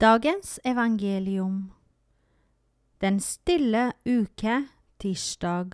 Dagens evangelium. Den stille uke, tirsdag.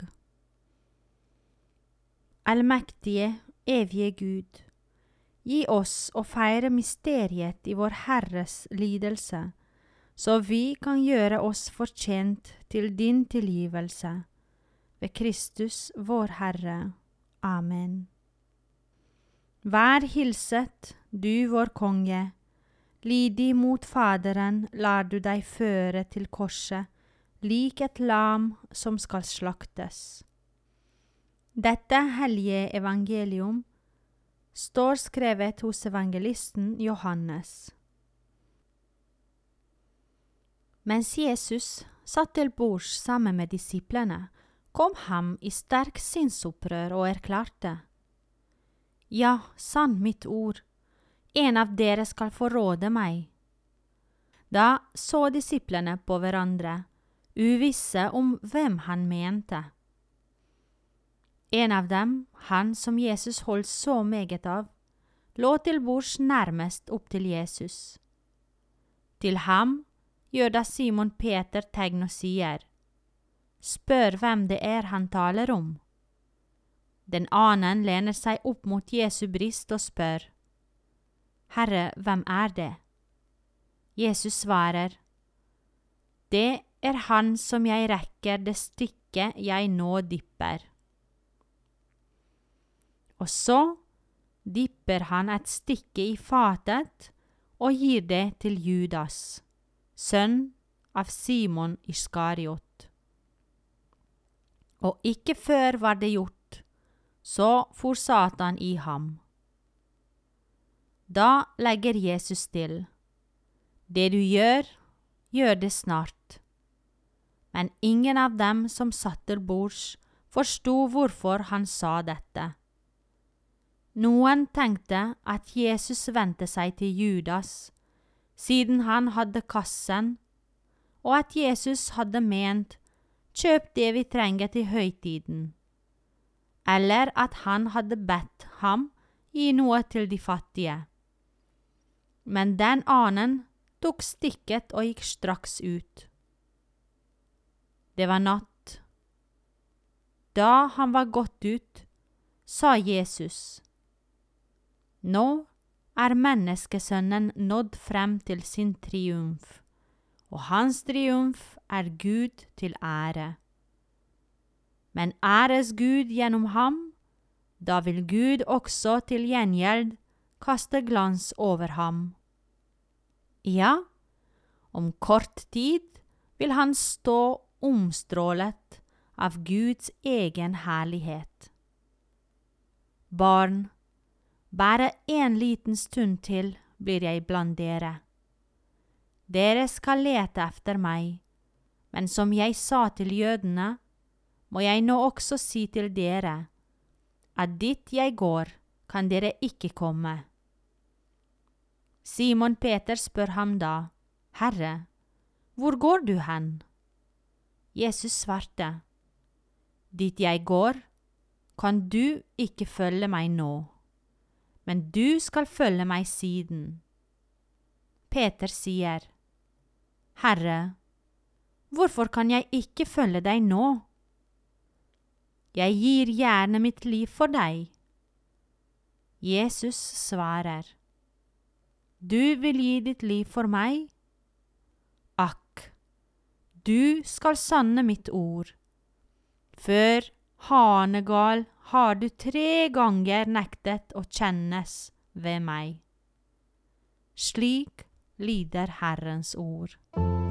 Allmektige, evige Gud, gi oss å feire mysteriet i vår Herres lidelse, så vi kan gjøre oss fortjent til din tilgivelse. Ved Kristus vår Herre. Amen. Vær hilset, du vår konge. Lydig mot Faderen lar du deg føre til korset, lik et lam som skal slaktes. Dette hellige evangelium står skrevet hos evangelisten Johannes. Mens Jesus satt til bords sammen med disiplene, kom han i sterk sinnsopprør og erklærte: «Ja, sann mitt ord, en av dere skal forråde meg.» Da så disiplene på hverandre, uvisse om hvem han mente. En av dem, han som Jesus holdt så meget av, lå til bords nærmest opp til Jesus. Til ham gjør da Simon Peter tegn og sier: «Spør hvem det er han taler om.» Den annen lener seg opp mot Jesu bryst og spør: «Herre, hvem er det?» Jesus svarer: «Det er han som jeg rekker det stykket jeg nå dypper.» Og så dypper han et stykke i fatet og gir det til Judas, sønn av Simon Iskariot. Og ikke før var det gjort, så for Satan i ham. Da legger Jesus til: «Det du gjør, gjør det snart.» Men ingen av dem som satt til bords, forstod hvorfor han sa dette. Noen tenkte at Jesus vendte seg til Judas, siden han hadde kassen, og at Jesus hadde ment: «Kjøp det vi trenger til høytiden», eller at han hadde bedt ham gi noe til de fattige. Men den annen tok stykket og gikk straks ut. Det var natt. Da han var gått ut, sa Jesus: «Nå er menneskesønnen nådd frem til sin triumf, og hans triumf er Gud til ære. Men æres Gud gjennom ham, da vil Gud også til gjengjeld kaste glans over ham. Ja, om kort tid vil han stå omstrålet av Guds egen herlighet. Barn, bare en liten stund til blir jeg blant dere. Dere skal lete efter meg, men som jeg sa til jødene, må jeg nå også si til dere, at dit jeg går, kan dere ikke komme.» Simon Peter spør ham da: «Herre, hvor går du hen?» Jesus svarte: «Dit jeg går, kan du ikke følge meg nå, men du skal følge meg siden.» Peter sier: «Herre, hvorfor kan jeg ikke følge deg nå? Jeg gir gjerne mitt liv for deg.» Jesus svarer: «Du vil gi ditt liv for meg? Akk, du skal sanne mitt ord. Før hanegal har du 3 ganger nektet å kjennes ved meg.» Slik lyder Herrens ord.